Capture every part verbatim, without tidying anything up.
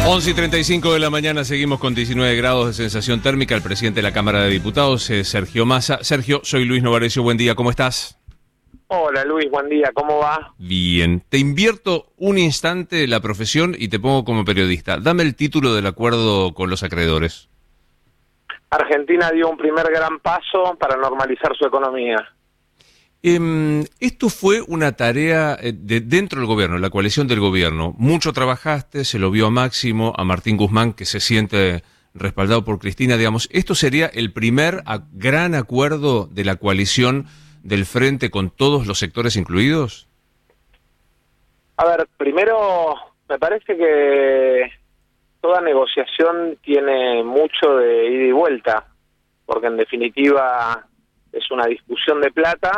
once y treinta y cinco de la mañana, seguimos con diecinueve grados de sensación térmica. El presidente de la Cámara de Diputados es Sergio Massa. Sergio, soy Luis Novarecio, buen día, ¿cómo estás? Hola Luis, buen día, ¿cómo va? Bien, te invierto un instante la profesión y te pongo como periodista. Dame el título del acuerdo con los acreedores. Argentina dio un primer gran paso para normalizar su economía. Eh, esto fue una tarea de dentro del gobierno, la coalición del gobierno. Mucho trabajaste, se lo vio a Máximo, a Martín Guzmán, que se siente respaldado por Cristina, digamos. ¿Esto sería el primer a, gran acuerdo de la coalición del Frente con todos los sectores incluidos? A ver, primero, me parece que toda negociación tiene mucho de ida y vuelta, porque en definitiva es una discusión de plata.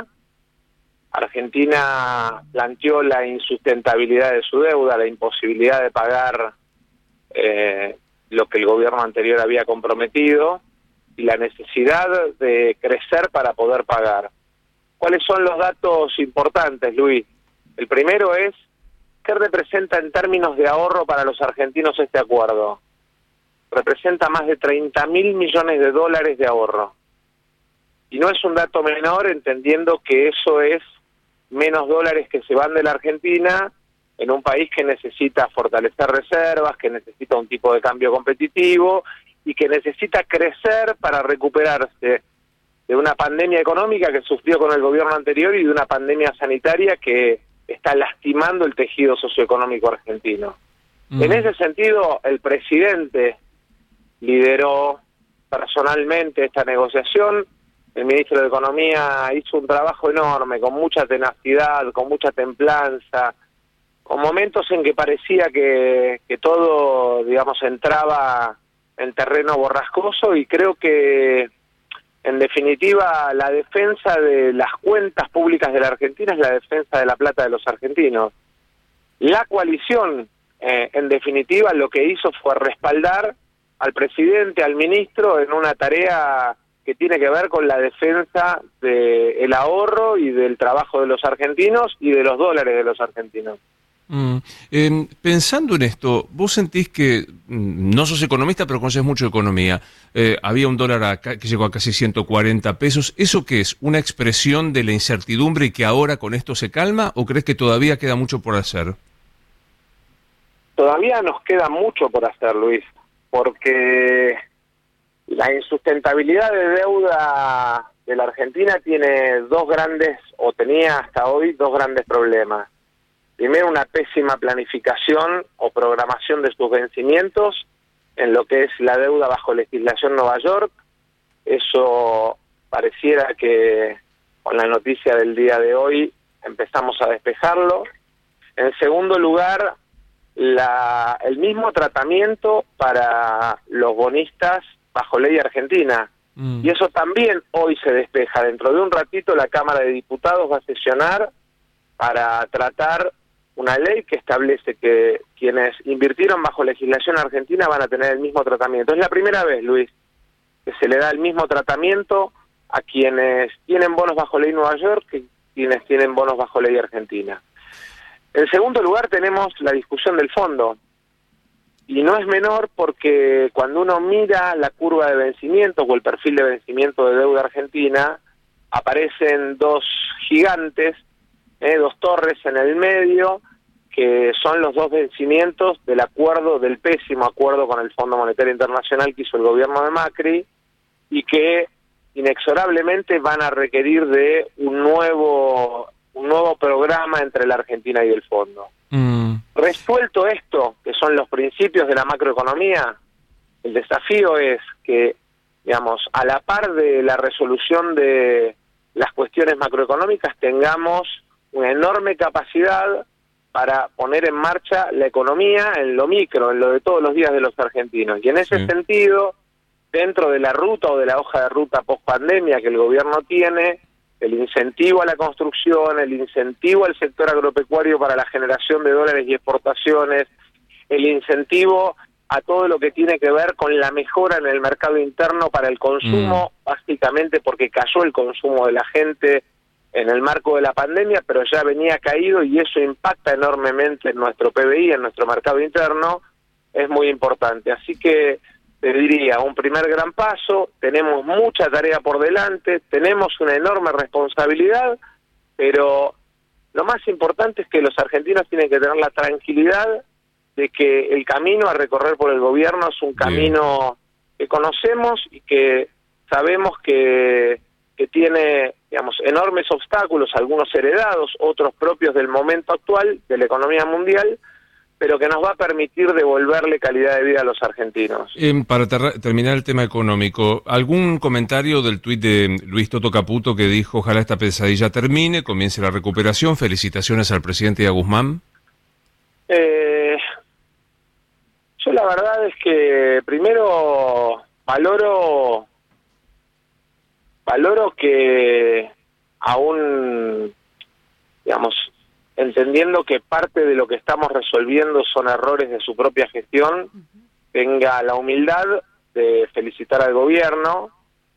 Argentina planteó la insustentabilidad de su deuda, la imposibilidad de pagar eh, lo que el gobierno anterior había comprometido y la necesidad de crecer para poder pagar. ¿Cuáles son los datos importantes, Luis? El primero es, ¿qué representa en términos de ahorro para los argentinos este acuerdo? Representa más de treinta mil millones de dólares de ahorro. Y no es un dato menor, entendiendo que eso es menos dólares que se van de la Argentina en un país que necesita fortalecer reservas, que necesita un tipo de cambio competitivo y que necesita crecer para recuperarse de una pandemia económica que sufrió con el gobierno anterior y de una pandemia sanitaria que está lastimando el tejido socioeconómico argentino. Mm. En ese sentido, el presidente lideró personalmente esta negociación. El ministro de Economía hizo un trabajo enorme, con mucha tenacidad, con mucha templanza, con momentos en que parecía que, que todo, digamos, entraba en terreno borrascoso, y creo que, en definitiva, la defensa de las cuentas públicas de la Argentina es la defensa de la plata de los argentinos. La coalición, eh, en definitiva, lo que hizo fue respaldar al presidente, al ministro, en una tarea que tiene que ver con la defensa del ahorro y del trabajo de los argentinos y de los dólares de los argentinos. Mm. Eh, pensando en esto, vos sentís que, mm, no sos economista, pero conoces mucho de economía, eh, había un dólar acá que llegó a casi ciento cuarenta pesos, ¿eso qué es? ¿Una expresión de la incertidumbre y que ahora con esto se calma, o crees que todavía queda mucho por hacer? Todavía nos queda mucho por hacer, Luis, porque la insustentabilidad de deuda de la Argentina tiene dos grandes, o tenía hasta hoy, dos grandes problemas. Primero, una pésima planificación o programación de sus vencimientos en lo que es la deuda bajo legislación Nueva York. Eso pareciera que con la noticia del día de hoy empezamos a despejarlo. En segundo lugar, la, el mismo tratamiento para los bonistas bajo ley argentina, mm. y eso también hoy se despeja. Dentro de un ratito la Cámara de Diputados va a sesionar para tratar una ley que establece que quienes invirtieron bajo legislación argentina van a tener el mismo tratamiento. Es la primera vez, Luis, que se le da el mismo tratamiento a quienes tienen bonos bajo ley Nueva York que quienes tienen bonos bajo ley argentina. En segundo lugar, tenemos la discusión del fondo. Y no es menor, porque cuando uno mira la curva de vencimiento o el perfil de vencimiento de deuda argentina, aparecen dos gigantes, eh, dos torres en el medio, que son los dos vencimientos del acuerdo, del pésimo acuerdo con el Fondo Monetario Internacional que hizo el gobierno de Macri, y que inexorablemente van a requerir de un nuevo, un nuevo programa entre la Argentina y el fondo. Mm. Resuelto esto, que son los principios de la macroeconomía, el desafío es que, digamos, a la par de la resolución de las cuestiones macroeconómicas, tengamos una enorme capacidad para poner en marcha la economía en lo micro, en lo de todos los días de los argentinos. Y en ese sí. sentido, dentro de la ruta o de la hoja de ruta post-pandemia que el gobierno tiene, el incentivo a la construcción, el incentivo al sector agropecuario para la generación de dólares y exportaciones, el incentivo a todo lo que tiene que ver con la mejora en el mercado interno para el consumo, mm. básicamente porque cayó el consumo de la gente en el marco de la pandemia, pero ya venía caído y eso impacta enormemente en nuestro P B I, en nuestro mercado interno. es muy importante. Así que te diría, un primer gran paso, tenemos mucha tarea por delante, tenemos una enorme responsabilidad, pero lo más importante es que los argentinos tienen que tener la tranquilidad de que el camino a recorrer por el gobierno es un camino que conocemos y que sabemos que, que tiene, digamos, enormes obstáculos, algunos heredados, otros propios del momento actual de la economía mundial, pero que nos va a permitir devolverle calidad de vida a los argentinos. Eh, para ter terminar el tema económico, ¿algún comentario del tuit de Luis Toto Caputo que dijo ojalá esta pesadilla termine, comience la recuperación? Felicitaciones al presidente y a Guzmán. Eh, yo la verdad es que primero valoro, valoro que aún, digamos, entendiendo que parte de lo que estamos resolviendo son errores de su propia gestión, tenga la humildad de felicitar al gobierno.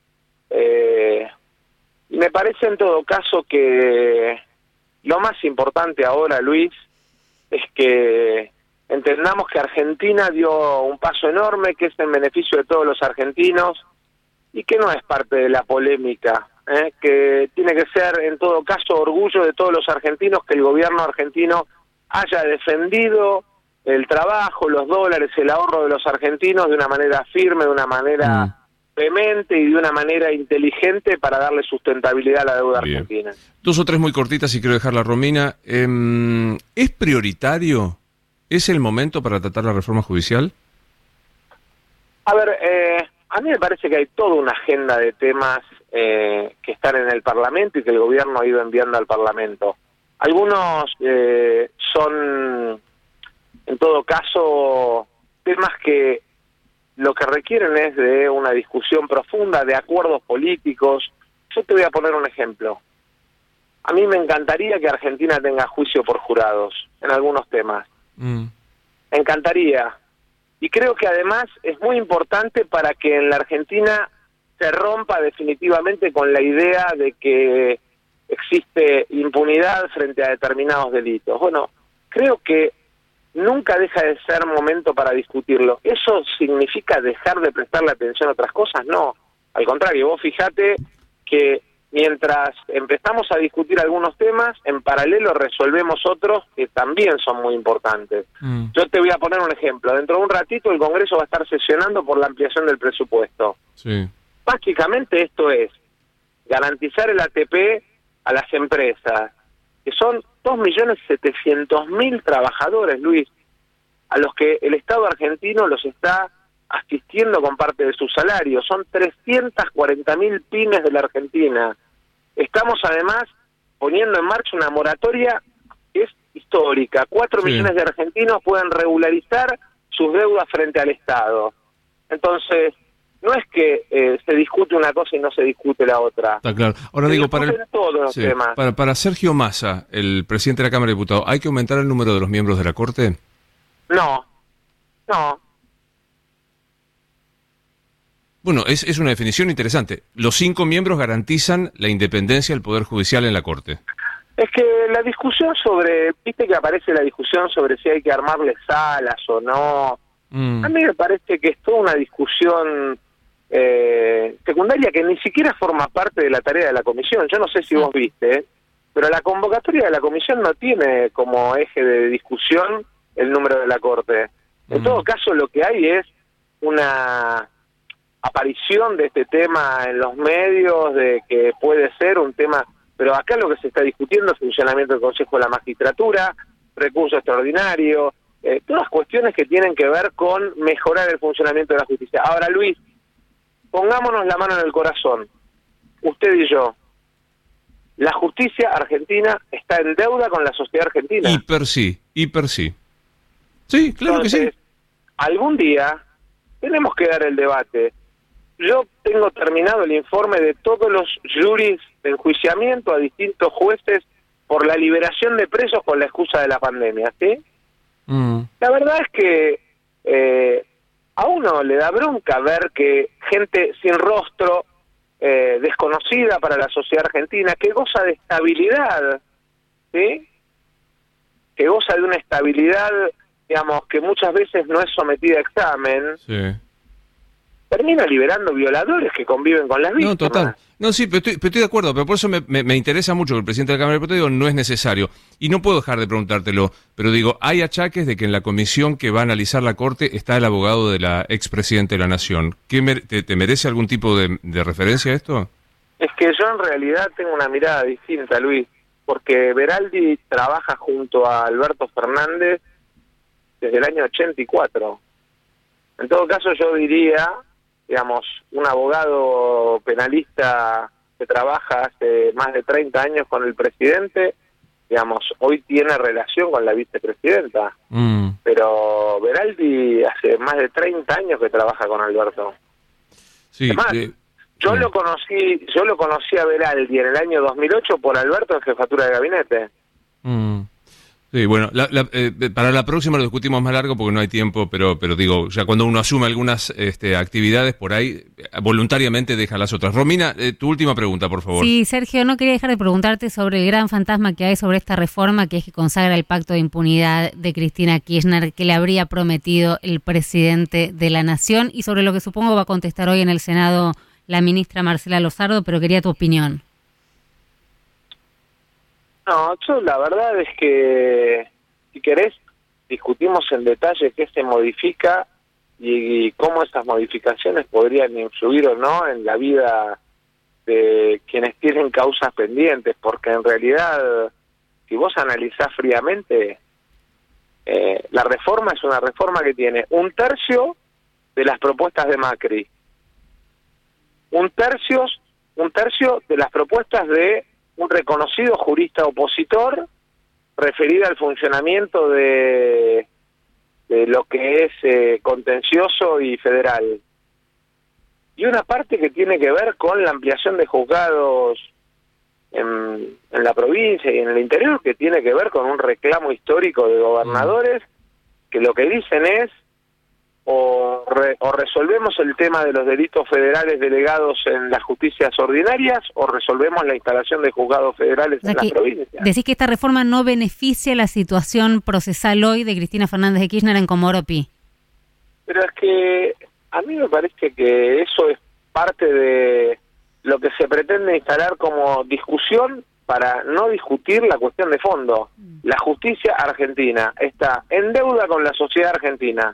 Eh, y me parece en todo caso que lo más importante ahora, Luis, es que entendamos que Argentina dio un paso enorme, que es en beneficio de todos los argentinos, y que no es parte de la polémica. Eh, que tiene que ser en todo caso orgullo de todos los argentinos que el gobierno argentino haya defendido el trabajo, los dólares, el ahorro de los argentinos de una manera firme, de una manera mm. vehemente y de una manera inteligente para darle sustentabilidad a la deuda Bien. argentina. Dos o tres muy cortitas y quiero dejarla, Romina. Eh, ¿Es prioritario? ¿Es el momento para tratar la reforma judicial? A ver, eh, a mí me parece que hay toda una agenda de temas Eh, que están en el Parlamento y que el gobierno ha ido enviando al Parlamento. Algunos eh, son, en todo caso, temas que lo que requieren es de una discusión profunda, de acuerdos políticos. Yo te voy a poner un ejemplo. A mí me encantaría que Argentina tenga juicio por jurados en algunos temas. Mm. Me encantaría. Y creo que además es muy importante para que en la Argentina se rompa definitivamente con la idea de que existe impunidad frente a determinados delitos. Bueno, creo que nunca deja de ser momento para discutirlo. ¿Eso significa dejar de prestarle atención a otras cosas? No, al contrario, vos fijate que mientras empezamos a discutir algunos temas, en paralelo resolvemos otros que también son muy importantes. Mm. Yo te voy a poner un ejemplo. Dentro de un ratito el Congreso va a estar sesionando por la ampliación del presupuesto. Sí. Básicamente esto es garantizar el A T P a las empresas, que son dos millones setecientos mil trabajadores, Luis, a los que el Estado argentino los está asistiendo con parte de su salario. Son trescientas cuarenta mil pymes de la Argentina. Estamos además poniendo en marcha una moratoria que es histórica. Cuatro sí. millones de argentinos pueden regularizar sus deudas frente al Estado. Entonces, no es que eh, se discute una cosa y no se discute la otra. Está claro. Ahora se digo, para, el, todos los sí, temas. para, para Sergio Massa, el presidente de la Cámara de Diputados, ¿hay que aumentar el número de los miembros de la Corte? No, no. Bueno, es, es una definición interesante. Los cinco miembros garantizan la independencia del Poder Judicial en la Corte. Es que la discusión sobre, viste que aparece la discusión sobre si hay que armarle salas o no. Mm. A mí me parece que es toda una discusión eh, secundaria que ni siquiera forma parte de la tarea de la comisión. Yo no sé si vos viste, ¿eh? Pero la convocatoria de la comisión no tiene como eje de discusión el número de la Corte. En mm. todo caso, lo que hay es una aparición de este tema en los medios, de que puede ser un tema, pero acá lo que se está discutiendo es el funcionamiento del Consejo de la Magistratura, recurso extraordinario, eh, todas cuestiones que tienen que ver con mejorar el funcionamiento de la justicia. Ahora, Luis, pongámonos la mano en el corazón, usted y yo. La justicia argentina está en deuda con la sociedad argentina. Hiper sí, hiper sí. Sí, claro. Entonces, que sí. Algún día tenemos que dar el debate. Yo tengo terminado el informe de todos los juris de enjuiciamiento a distintos jueces por la liberación de presos con la excusa de la pandemia, ¿sí? Mm. La verdad es que eh, a uno le da bronca ver que gente sin rostro, eh, desconocida para la sociedad argentina, que goza de estabilidad, ¿sí? Que goza de una estabilidad digamos, que muchas veces no es sometida a examen, Sí. termina liberando violadores que conviven con las víctimas. No, total. No, sí, pero estoy, pero estoy de acuerdo, pero por eso me, me, me interesa mucho que el presidente de la Cámara de Diputados diga no es necesario. Y no puedo dejar de preguntártelo, pero digo, hay achaques de que en la comisión que va a analizar la Corte está el abogado de la expresidenta de la Nación. ¿Qué mere- te, ¿Te merece algún tipo de, de referencia a esto? Es que yo en realidad tengo una mirada distinta, Luis, porque Veraldi trabaja junto a Alberto Fernández desde el año ochenta y cuatro. En todo caso yo diría, digamos, un abogado penalista que trabaja hace más de treinta años con el presidente, digamos, hoy tiene relación con la vicepresidenta. Mm. Pero Veraldi hace más de treinta años que trabaja con Alberto. Sí, Además, eh, yo sí. lo conocí, yo lo conocí a Veraldi en el año dos mil ocho por Alberto en jefatura de gabinete. Mm. Sí, bueno, la, la, eh, para la próxima lo discutimos más largo porque no hay tiempo, pero pero digo, ya cuando uno asume algunas este, actividades por ahí, voluntariamente deja las otras. Romina, eh, tu última pregunta, por favor. Sí, Sergio, no quería dejar de preguntarte sobre el gran fantasma que hay sobre esta reforma, que es que consagra el pacto de impunidad de Cristina Kirchner, que le habría prometido el presidente de la Nación, y sobre lo que supongo va a contestar hoy en el Senado la ministra Marcela Lozardo, pero quería tu opinión. No, yo la verdad es que, si querés, discutimos en detalle qué se modifica y, y cómo esas modificaciones podrían influir o no en la vida de quienes tienen causas pendientes, porque en realidad, si vos analizás fríamente, eh, la reforma es una reforma que tiene un tercio de las propuestas de Macri, un tercio, un tercio de las propuestas de un reconocido jurista opositor referida al funcionamiento de, de lo que es eh, contencioso y federal. Y una parte que tiene que ver con la ampliación de juzgados en, en la provincia y en el interior, que tiene que ver con un reclamo histórico de gobernadores que lo que dicen es O, re, o resolvemos el tema de los delitos federales delegados en las justicias ordinarias o resolvemos la instalación de juzgados federales O sea en las que provincias. decís que esta reforma no beneficia la situación procesal hoy de Cristina Fernández de Kirchner en Comodoro Pi. Pero es que a mí me parece que eso es parte de lo que se pretende instalar como discusión para no discutir la cuestión de fondo. La justicia argentina está en deuda con la sociedad argentina.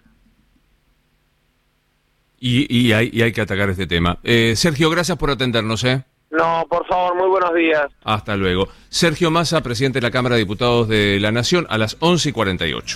Y, y, hay, y hay que atacar este tema. Eh, Sergio, gracias por atendernos, ¿eh? No, por favor, muy buenos días. Hasta luego. Sergio Massa, presidente de la Cámara de Diputados de la Nación, a las once y cuarenta y ocho.